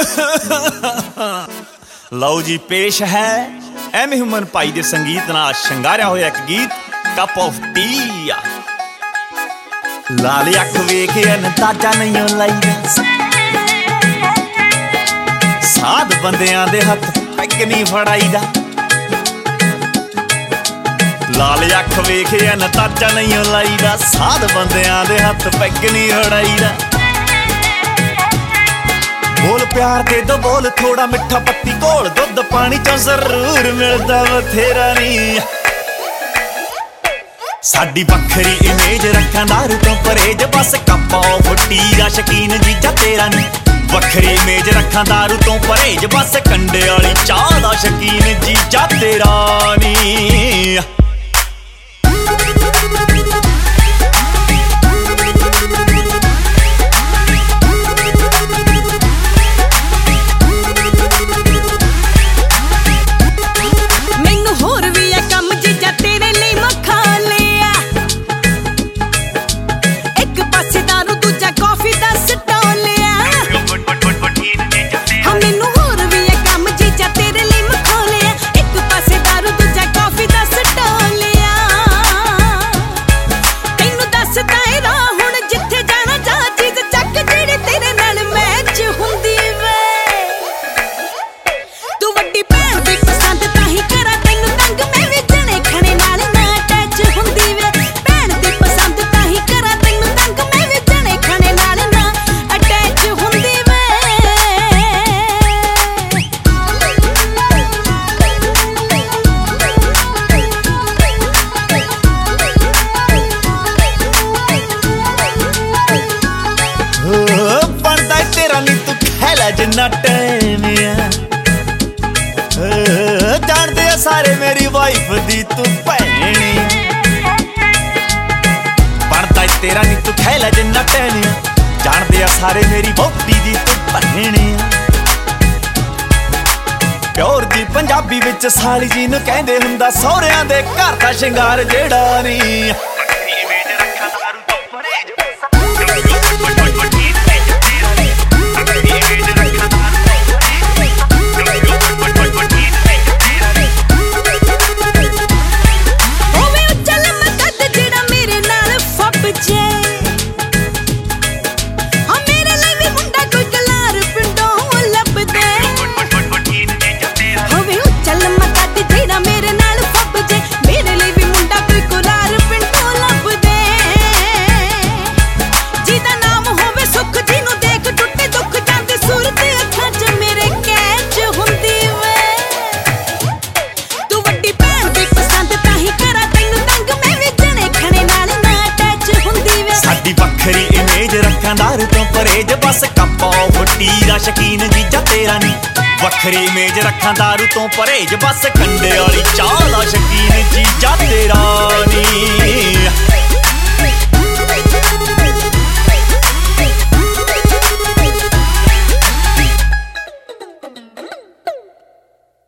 ਲਓ ਜੀ ਪੇਸ਼ ਹੈ ਐਮ ਹਿਊਮਨ ਭਾਈ ਦੇ ਸੰਗੀਤ ਨਾਲ ਸ਼ਿੰਗਾਰਿਆ ਹੋਇਆ ਇੱਕ ਗੀਤ ਕੱਪ ਆਫ ਟੀ। ਲਾਲ ਅੱਖ ਵੇਖ ਅੰਦਾਜ਼ਾ ਨਹੀਂ ਲਾਈਦਾ, ਸਾਧ ਬੰਦਿਆਂ ਦੇ ਹੱਥ ਪੈਗ ਨਹੀਂ ਫੜਾਈਦਾ। ਲਾਲ ਅੱਖ ਵੇਖ ਅੰਦਾਜ਼ਾ ਨਹੀਂ ਲਾਈਦਾ, ਸਾਧ ਬੰਦਿਆਂ ਦੇ ਹੱਥ ਪੈਗ ਨਹੀਂ ਫੜਾਈਦਾ। ਬੋਲ ਪਿਆਰ ਦੇ ਦੋ ਬੋਲ, ਥੋੜਾ ਮਿੱਠਾ ਪੱਤੀ ਘੋਲ, ਦੁੱਧ ਪਾਣੀ ਚੋਂ ਜ਼ਰੂਰ ਮਿਲਦਾ ਬਥੇਰਾ ਨੀ। ਸਾਡੀ ਵੱਖਰੀ ਇਮੇਜ ਰੱਖਾਂ ਦਾਰੂ ਤੋਂ ਪਰਹੇਜ, ਬਸ ਕੱਪ ਆਫ ਟੀ ਦਾ ਸ਼ਕੀਨ ਜੀਜਾ ਤੇਰਾ ਨੀ। ਵੱਖਰੀ ਇਮੇਜ ਰੱਖਾਂ ਦਾਰੂ ਤੋਂ ਪਰਹੇਜ, ਬਸ ਕੰਡੇ ਵਾਲੀ ਚਾਹ ਦਾ ਸ਼ਕੀਨ ਜੀਜਾ ਤੇਰਾ ਨੀ। ਜਿੰਨਾ ਟਾਈਮ ਆ ਜਾਣਦੇ ਆ ਸਾਰੇ ਮੇਰੀ ਵਾਈਫ ਦੀ ਤੂੰ ਭੈਣ ਆ। ਬਣਦਾ ਤੇਰਾ ਨੀ ਤੂੰ ਖੈਲਾ ਜਿੰਨਾ ਟਾਈਮ ਆ, ਜਾਣਦੇ ਆ ਸਾਰੇ ਮੇਰੀ ਵਹੁਟੀ ਦੀ ਤੂੰ ਭੈਣ ਆ। ਪਿਓਰ ਦੀ ਪੰਜਾਬੀ ਵਿੱਚ ਸਾਲੀ ਜੀ ਨੂੰ ਕਹਿੰਦੇ ਹੁੰਦਾ, ਸਹੁਰਿਆਂ ਦੇ ਘਰ ਦਾ ਸ਼ਿੰਗਾਰ ਜਿਹੜਾ ਨੀ। ਵੱਖਰੀ ਇਮੇਜ ਰੱਖਾਂ ਦਾਰੂ ਤੋਂ ਪਰਹੇਜ, ਬਸ ਕੱਪ ਆਫ ਟੀ ਦਾ ਸ਼ਕੀਨ ਜੀਜਾ ਤੇਰਾ ਨੀ। ਵੱਖਰੀ ਇਮੇਜ ਰੱਖਾਂ ਦਾਰੂ ਤੋਂ ਪਰਹੇਜ, ਬਸ ਕੰਡੇ ਵਾਲੀ ਚਾਹ ਦਾ ਸ਼ਕੀਨ ਜੀਜਾ ਤੇਰਾ ਨੀ।